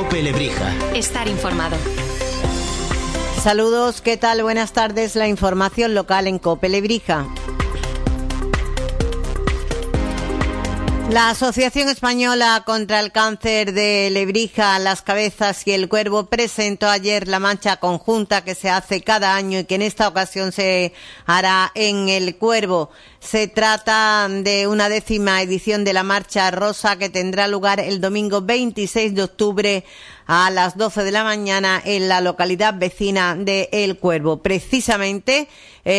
COPE Lebrija. Estar informado. Saludos, ¿qué tal? Buenas tardes. La información local en COPE Lebrija. La Asociación Española contra el Cáncer de Lebrija, Las Cabezas y el Cuervo presentó ayer la marcha conjunta que se hace cada año y que en esta ocasión se hará en el Cuervo. Se trata de una 10ª edición de la Marcha Rosa que tendrá lugar el domingo 26 de octubre a las 12 de la mañana en la localidad vecina de El Cuervo. Precisamente,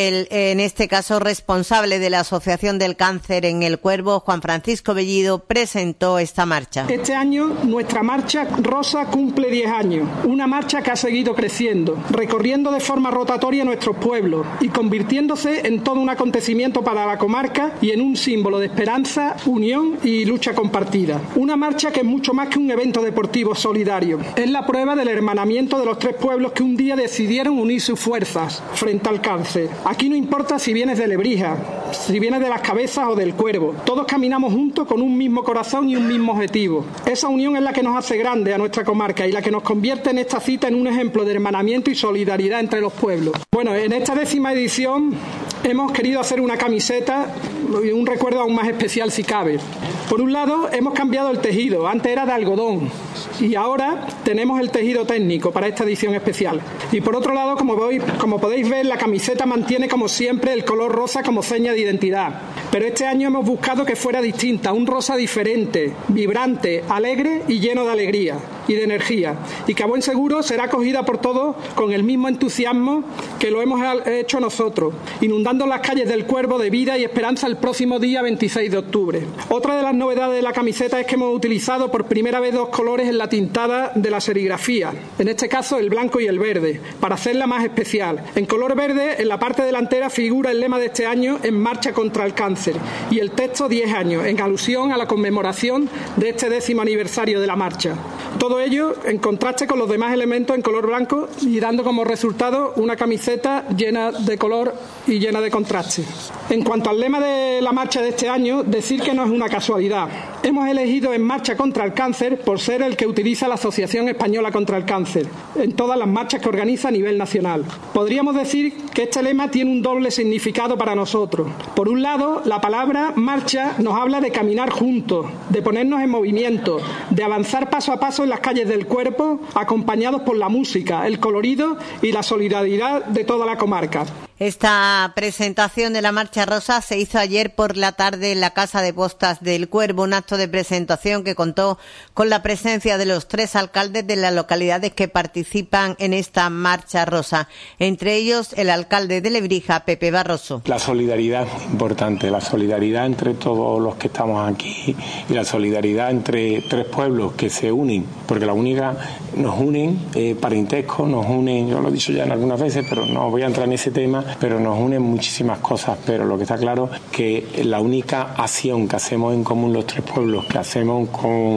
en este caso, responsable de la Asociación del Cáncer en El Cuervo, Juan Francisco Bellido, presentó esta marcha. Este año nuestra Marcha Rosa cumple 10 años, una marcha que ha seguido creciendo, recorriendo de forma rotatoria nuestros pueblos y convirtiéndose en todo un acontecimiento para la comarca y en un símbolo de esperanza, unión y lucha compartida. Una marcha que es mucho más que un evento deportivo solidario. Es la prueba del hermanamiento de los 3 pueblos que un día decidieron unir sus fuerzas frente al cáncer. Aquí no importa si vienes de Lebrija, si vienes de Las Cabezas o del Cuervo. Todos caminamos juntos con un mismo corazón y un mismo objetivo. Esa unión es la que nos hace grande a nuestra comarca y la que nos convierte en esta cita en un ejemplo de hermanamiento y solidaridad entre los pueblos. Bueno, en esta 10ª edición hemos querido hacer una camiseta y un recuerdo aún más especial si cabe. Por un lado, hemos cambiado el tejido. Antes era de algodón y ahora tenemos el tejido técnico para esta edición especial. Y por otro lado, como podéis ver, la camiseta mantiene como siempre el color rosa como seña de identidad. Pero este año hemos buscado que fuera distinta, un rosa diferente, vibrante, alegre y lleno de alegría y de energía. Y que a buen seguro será acogida por todos con el mismo entusiasmo que lo hemos hecho nosotros, inundando las calles del Cuervo de vida y esperanza el próximo día 26 de octubre. Otra de las novedades de la camiseta es que hemos utilizado por primera vez 2 colores en la tintada de la serigrafía, en este caso el blanco y el verde, para hacerla más especial. En color verde, en la parte delantera figura el lema de este año, En marcha contra el cáncer, y el texto 10 años, en alusión a la conmemoración de este 10º aniversario de la marcha. Todo ello en contraste con los demás elementos en color blanco y dando como resultado una camiseta llena de color y llena de contraste. En cuanto al lema de la marcha de este año, decir que no es una casualidad. Hemos elegido En marcha contra el cáncer por ser el que utiliza la Asociación Española contra el Cáncer en todas las marchas que organiza a nivel nacional. Podríamos decir que este lema tiene un doble significado para nosotros. Por un lado, la palabra marcha nos habla de caminar juntos, de ponernos en movimiento, de avanzar paso a paso en las calles del Cuervo, acompañados por la música, el colorido y la solidaridad de toda la comarca. Esta presentación de la Marcha Rosa se hizo ayer por la tarde en la Casa de Postas del Cuervo, un acto de presentación que contó con la presencia de los 3 alcaldes de las localidades que participan en esta Marcha Rosa, entre ellos el alcalde de Lebrija, Pepe Barroso. La solidaridad es importante, la solidaridad entre todos los que estamos aquí y la solidaridad entre 3 pueblos que se unen, porque la única nos unen parentesco, nos unen, yo lo he dicho ya en algunas veces, pero no voy a entrar en ese tema, pero nos unen muchísimas cosas, pero lo que está claro que la única acción que hacemos en común los 3 pueblos, que hacemos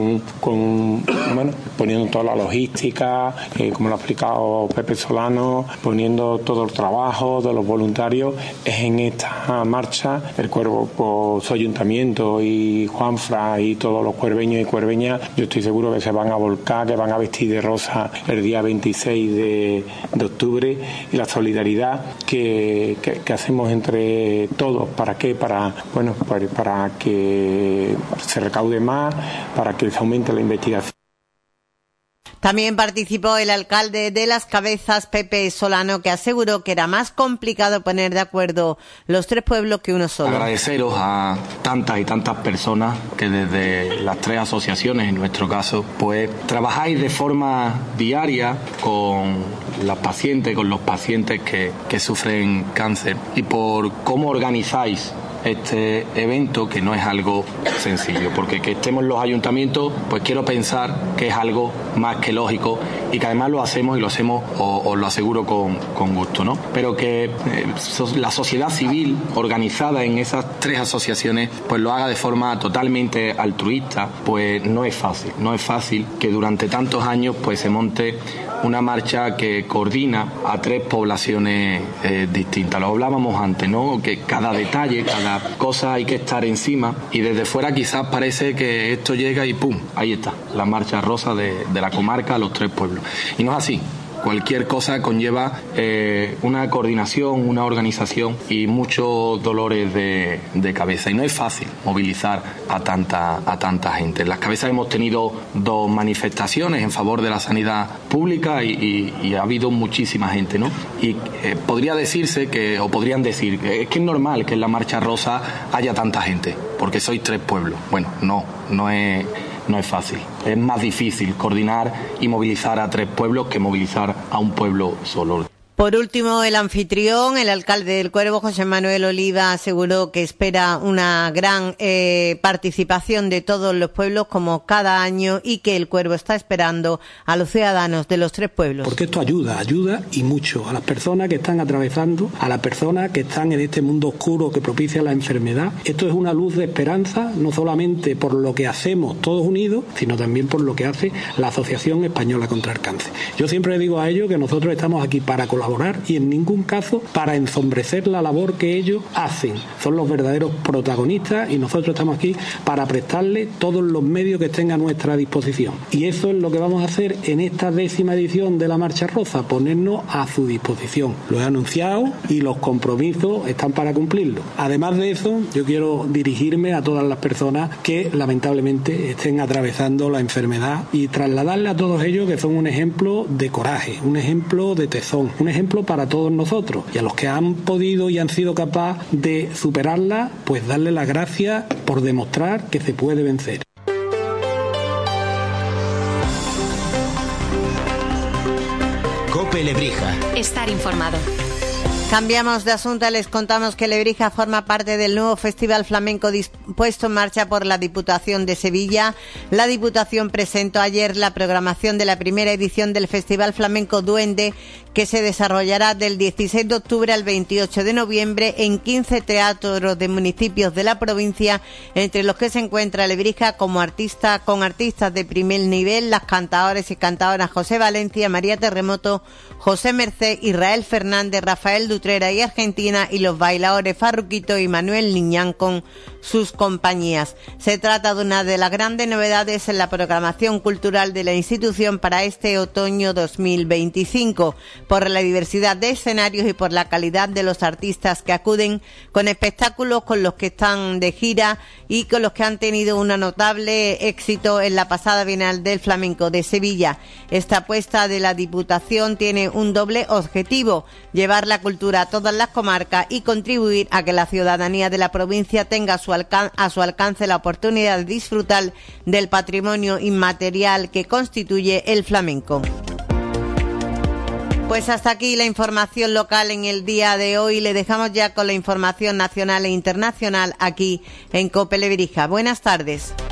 poniendo toda la logística, como lo ha explicado Pepe Solano, poniendo todo el trabajo de los voluntarios, es en esta marcha. El Cuervo, pues, su ayuntamiento y Juanfra y todos los cuerveños y cuerveñas, yo estoy seguro que se van a volcar, que van a vestir de rosa el día 26 de octubre, y la solidaridad que hacemos entre todos. ¿Para qué? Para que se recaude más, para que se aumente la investigación. También participó el alcalde de Las Cabezas, Pepe Solano, que aseguró que era más complicado poner de acuerdo los 3 pueblos que uno solo. Agradeceros a tantas y tantas personas que desde las 3 asociaciones, en nuestro caso, pues trabajáis de forma diaria con las pacientes, con los pacientes que sufren cáncer, y por cómo organizáis este evento, que no es algo sencillo, porque que estemos los ayuntamientos, pues quiero pensar que es algo más que lógico y que además lo hacemos os lo aseguro con gusto, ¿no? Pero que la sociedad civil organizada en esas 3 asociaciones pues lo haga de forma totalmente altruista, pues no es fácil que durante tantos años pues se monte una marcha que coordina a 3 poblaciones distintas. Lo hablábamos antes, ¿no? Que cada detalle, cada cosa hay que estar encima, y desde fuera quizás parece que esto llega y ¡pum!, ahí está. la marcha rosa de la comarca a los 3 pueblos. Y no es así. Cualquier cosa conlleva una coordinación, una organización y muchos dolores de cabeza. Y no es fácil movilizar a tanta gente. En Las Cabezas hemos tenido 2 manifestaciones en favor de la sanidad pública y ha habido muchísima gente, ¿no? Y podrían decir que es que es normal que en la Marcha Rosa haya tanta gente, porque sois 3 pueblos. Bueno, no es fácil. Es más difícil coordinar y movilizar a 3 pueblos que movilizar a un pueblo solo. Por último, el anfitrión, el alcalde del Cuervo, José Manuel Oliva, aseguró que espera una gran participación de todos los pueblos como cada año y que el Cuervo está esperando a los ciudadanos de los 3 pueblos. Porque esto ayuda y mucho a las personas que están atravesando, a las personas que están en este mundo oscuro que propicia la enfermedad. Esto es una luz de esperanza, no solamente por lo que hacemos todos unidos, sino también por lo que hace la Asociación Española contra el Cáncer. Yo siempre digo a ellos que nosotros estamos aquí para colaborar y en ningún caso para ensombrecer la labor que ellos hacen. Son los verdaderos protagonistas y nosotros estamos aquí para prestarles todos los medios que estén a nuestra disposición. Y eso es lo que vamos a hacer en esta 10ª edición de la Marcha Rosa, ponernos a su disposición. Lo he anunciado y los compromisos están para cumplirlo. Además de eso, yo quiero dirigirme a todas las personas que lamentablemente estén atravesando la enfermedad y trasladarle a todos ellos que son un ejemplo de coraje, un ejemplo de tesón, un ejemplo para todos nosotros, y a los que han podido y han sido capaces de superarla, pues darle las gracias por demostrar que se puede vencer. COPE Lebrija. Estar informado. Cambiamos de asunto, les contamos que Lebrija forma parte del nuevo Festival Flamenco puesto en marcha por la Diputación de Sevilla. La Diputación presentó ayer la programación de la primera edición del Festival Flamenco Duende, que se desarrollará del 16 de octubre al 28 de noviembre en 15 teatros de municipios de la provincia, entre los que se encuentra Lebrija con artistas de primer nivel, las cantadoras y cantadoras José Valencia, María Terremoto, José Merced, Israel Fernández, Rafael Dutrera y Argentina, y los bailadores Farruquito y Manuel Niñán con sus compañías. Se trata de una de las grandes novedades en la programación cultural de la institución para este otoño 2025, por la diversidad de escenarios y por la calidad de los artistas que acuden, con espectáculos con los que están de gira y con los que han tenido un notable éxito en la pasada Bienal del Flamenco de Sevilla. Esta apuesta de la Diputación tiene un doble objetivo: llevar la cultura a todas las comarcas y contribuir a que la ciudadanía de la provincia tenga a su alcance la oportunidad de disfrutar del patrimonio inmaterial que constituye el flamenco. Pues hasta aquí la información local en el día de hoy. Le dejamos ya con la información nacional e internacional aquí en COPE Lebrija. Buenas tardes.